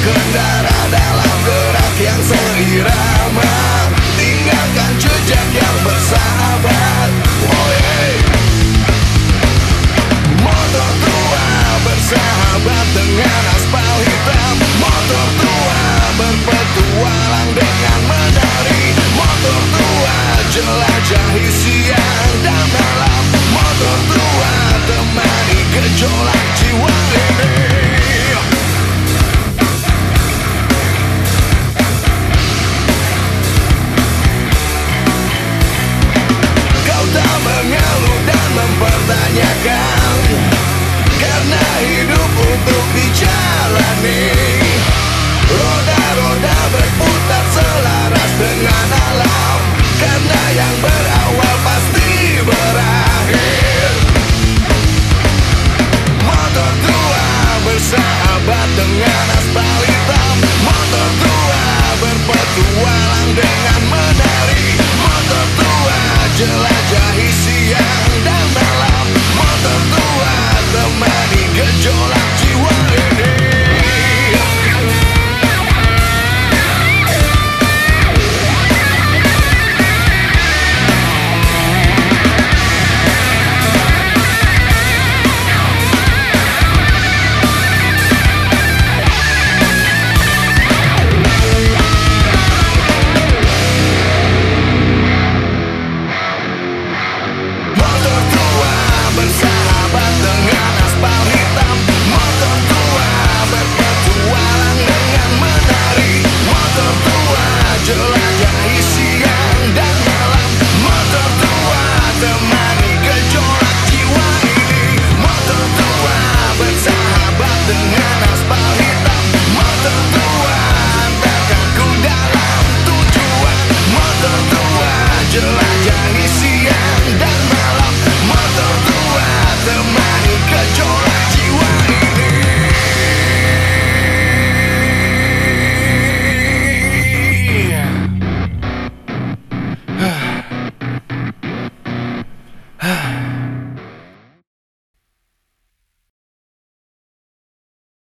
Kendara dalam gerak yang seirama, tinggalkan jejak yang bersahabat. Oh yeah. Motor tua bersahabat dengan aspal hitam. Motor tua berpetualang dengan menari. Motor tua jelajahi siang dan malam. Motor tua temani gejolak jiwa ini. Kau tak mengeluh dan mempertanyakan, karena hidup untuk dijalani. Roda-roda berputar selaras dengan alam, karena yang berawal pasti berakhir. Motor tua bersahabat dengan aspal hitam. Motor tua